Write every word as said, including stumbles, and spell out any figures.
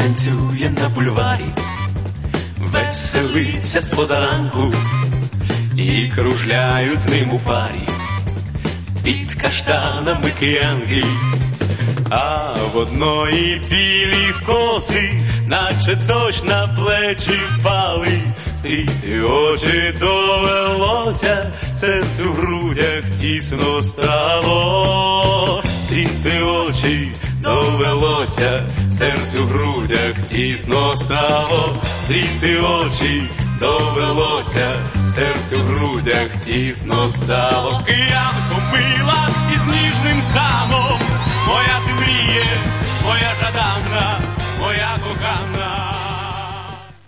танцює на бульварі, веселиться з позаранку, і кружляють з ним у парі під каштанами киянки. А в одної білі коси, наче дощ на плечі впали, стріти очі довелося, серцю в грудях тісно стало. Стріти очі довелося, серцю в грудях тісно стало. Стріти очі довелося, серцю в грудях тісно стало. Киянко мила із ніжним станом,